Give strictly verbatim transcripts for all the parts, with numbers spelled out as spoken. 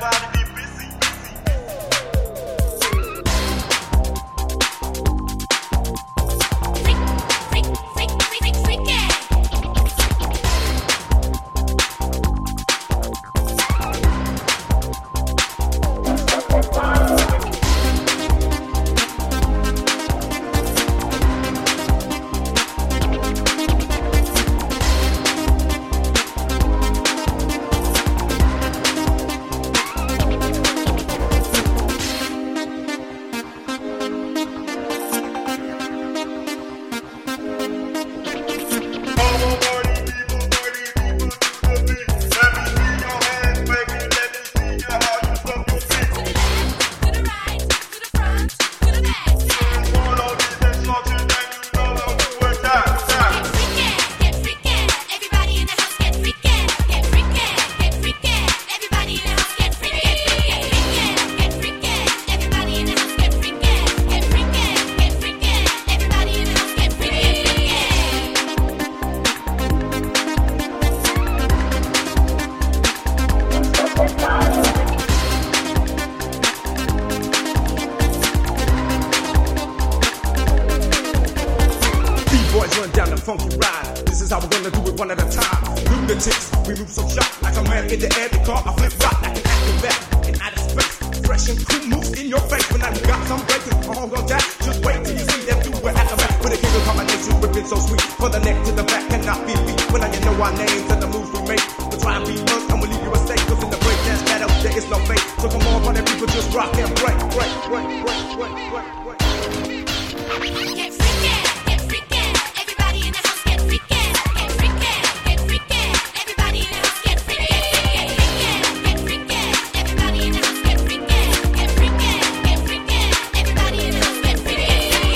funky ride. This is how we're gonna do it one at a time. Lunatics, we move so sharp like a man in the air. The car, I flip rock like an acrobat in outer space. Fresh and cool moves in your face. When I got some breaking, all on that. Just wait till you see them do it at the back. With a king of combination, whipping so sweet. From the neck to the back, cannot be beat. When I you know our names and the moves we make. We'll try and be us and we'll leave you a stake. Cause in the break dance battle, there is no fate. So come on, party people, just rock and break, break, break, break, break, break, break. Get freaky, get freaky, everybody in the house get freaky, get freaky, get freaky, everybody in the house get freaky, get freaky, get freaky, everybody in the house get freaky, get freaky, get freaky, everybody in the house get freaky.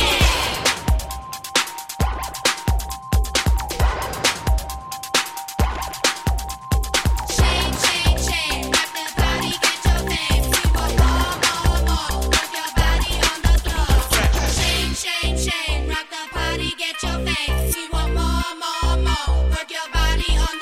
Shake, shake, shake, rock the body, get your thing, we want more, more, more, work your body on the floor. Shake, shake, shake, rock the party, get your face. We want more, more, more. Work your body on